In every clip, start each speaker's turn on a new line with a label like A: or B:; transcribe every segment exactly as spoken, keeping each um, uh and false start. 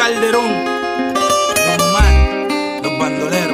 A: Calderón, Don Man, los bandoleros.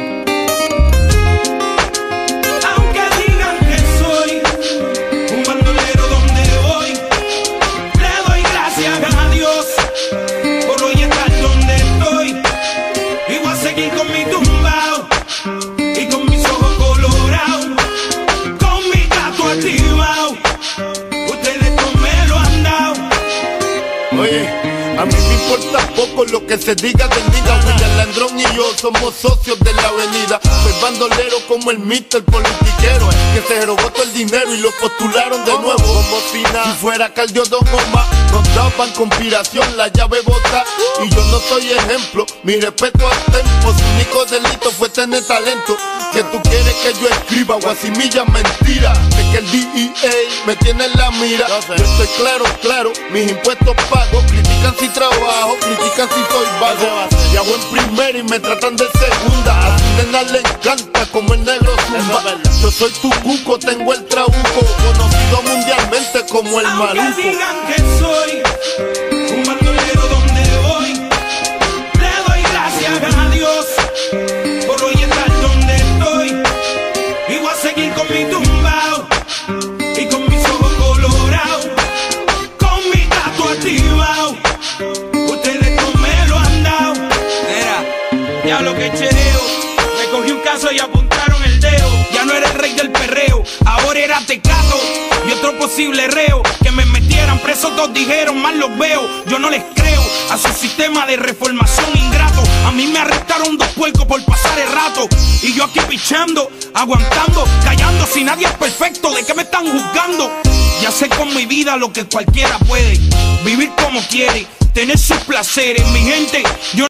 B: Aunque digan que soy un bandolero donde voy, le doy gracias a Dios por hoy estar donde estoy. Y voy a seguir con mi tumbao y con mis ojos colorados, con mi gato activado. Ustedes no me lo han dado.
C: Oye, a mí me importa poco lo que se diga del nigga. William Landrón y yo somos socios de la avenida. Soy bandolero como el mister politiquero, que se robó todo el dinero y lo postularon de nuevo. Como si nada, si fuera Caldiodón o más, nos daban conspiración, la llave bota. Y yo no soy ejemplo, mi respeto al tempo. Su único delito fue tener talento. Que tú quieres que yo escriba guasimilla mentira, de que el D E A me tiene en la mira. Yo estoy claro, claro, mis impuestos pago. Critican si trabajo, critican si soy vago. Viajo en primera y me tratan de segunda. A su nena le encanta como el negro zumba. Yo soy tu cuco, tengo el trabuco, conocido mundialmente como el
B: Aunque
C: maluco.
B: digan que soy un bandolero donde voy, le doy gracias a Dios por hoy estar donde estoy. Y voy a seguir con mi tumbao y con mis ojos colorados, con mi gato activado. Ustedes no me lo han dado.
A: Mira, ya lo que chereo, me cogí un caso y apuntaron el dedo. Ya no era el rey del perreo, ahora era Tecato y otro posible reo. Que me metieran preso, todos dijeron, mal los veo. Yo no les creo a su sistema de reformación ingrato. A mí me arrestaron dos puercos por pasar el rato, y yo aquí pichando, aguantando, callando. Si nadie es perfecto, ¿de qué me están juzgando? Ya sé con mi vida lo que cualquiera puede, vivir como quiere, tener sus placeres. Mi gente, yo